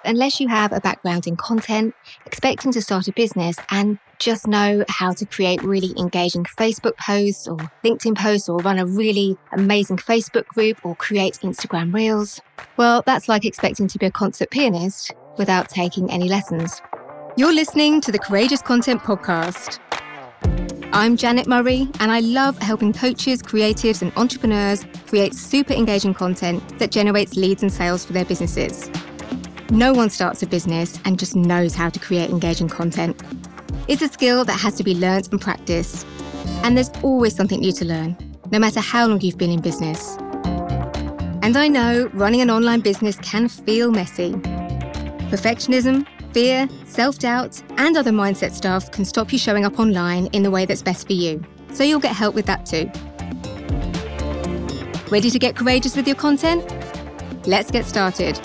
unless you have a background in content, expecting to start a business and just know how to create really engaging Facebook posts or LinkedIn posts or run a really amazing Facebook group or create Instagram reels, well, that's like expecting to be a concert pianist without taking any lessons. You're listening to the Courageous Content Podcast. I'm Janet Murray, and I love helping coaches, creatives, and entrepreneurs create super engaging content that generates leads and sales for their businesses. No one starts a business and just knows how to create engaging content. It's a skill that has to be learnt and practiced. And there's always something new to learn, no matter how long you've been in business. And I know running an online business can feel messy. Perfectionism, fear, self-doubt, and other mindset stuff can stop you showing up online in the way that's best for you. So you'll get help with that too. Ready to get courageous with your content? Let's get started.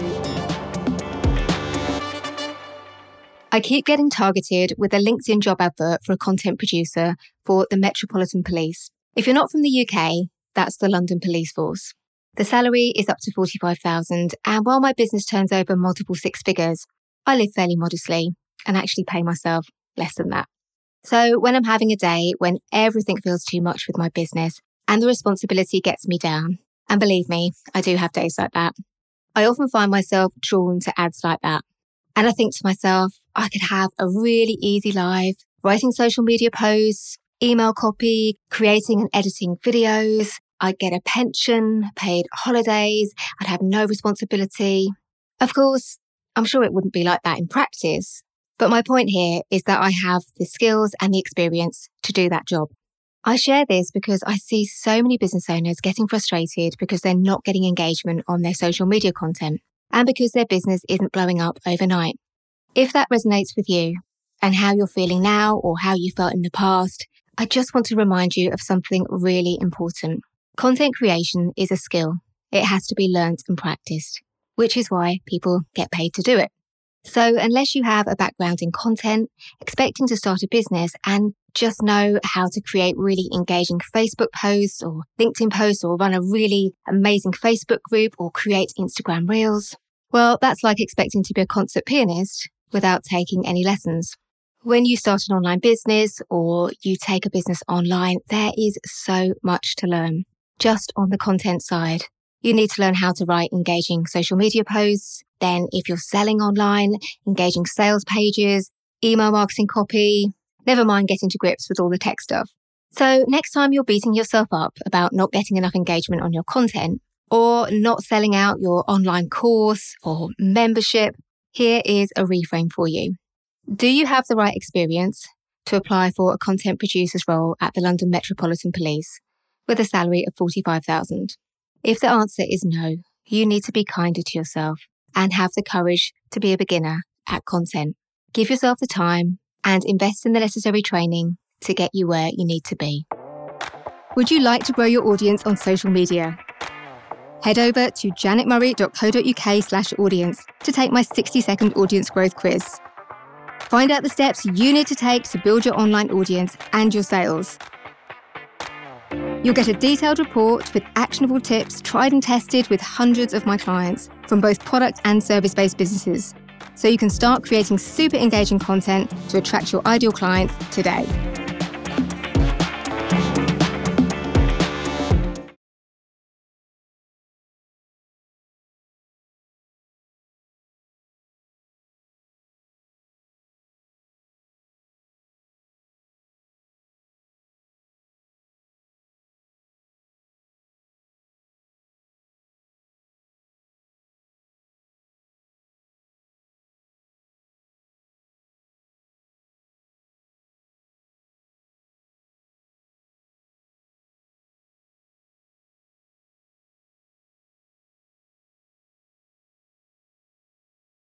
I keep getting targeted with a LinkedIn job advert for a content producer for the Metropolitan Police. If you're not from the UK, that's the London Police Force. The salary is up to $45,000, and while my business turns over multiple six figures, I live fairly modestly and actually pay myself less than that. So when I'm having a day when everything feels too much with my business and the responsibility gets me down, and believe me, I do have days like that, I often find myself drawn to ads like that. And I think to myself, I could have a really easy life, writing social media posts, email copy, creating and editing videos. I'd get a pension, paid holidays. I'd have no responsibility. Of course, I'm sure it wouldn't be like that in practice. But my point here is that I have the skills and the experience to do that job. I share this because I see so many business owners getting frustrated because they're not getting engagement on their social media content and because their business isn't blowing up overnight. If that resonates with you and how you're feeling now or how you felt in the past, I just want to remind you of something really important. Content creation is a skill. It has to be learned and practiced, which is why people get paid to do it. So unless you have a background in content, expecting to start a business and just know how to create really engaging Facebook posts or LinkedIn posts or run a really amazing Facebook group or create Instagram reels, well, that's like expecting to be a concert pianist without taking any lessons. When you start an online business or you take a business online, there is so much to learn just on the content side. You need to learn how to write engaging social media posts. Then if you're selling online, engaging sales pages, email marketing copy, never mind getting to grips with all the tech stuff. So next time you're beating yourself up about not getting enough engagement on your content or not selling out your online course or membership, here is a reframe for you. Do you have the right experience to apply for a content producer's role at the London Metropolitan Police with a salary of $45,000? If the answer is no, you need to be kinder to yourself and have the courage to be a beginner at content. Give yourself the time and invest in the necessary training to get you where you need to be. Would you like to grow your audience on social media? Head over to janetmurray.co.uk/audience to take my 60-second audience growth quiz. Find out the steps you need to take to build your online audience and your sales. You'll get a detailed report with actionable tips tried and tested with hundreds of my clients from both product and service-based businesses, so you can start creating super engaging content to attract your ideal clients today.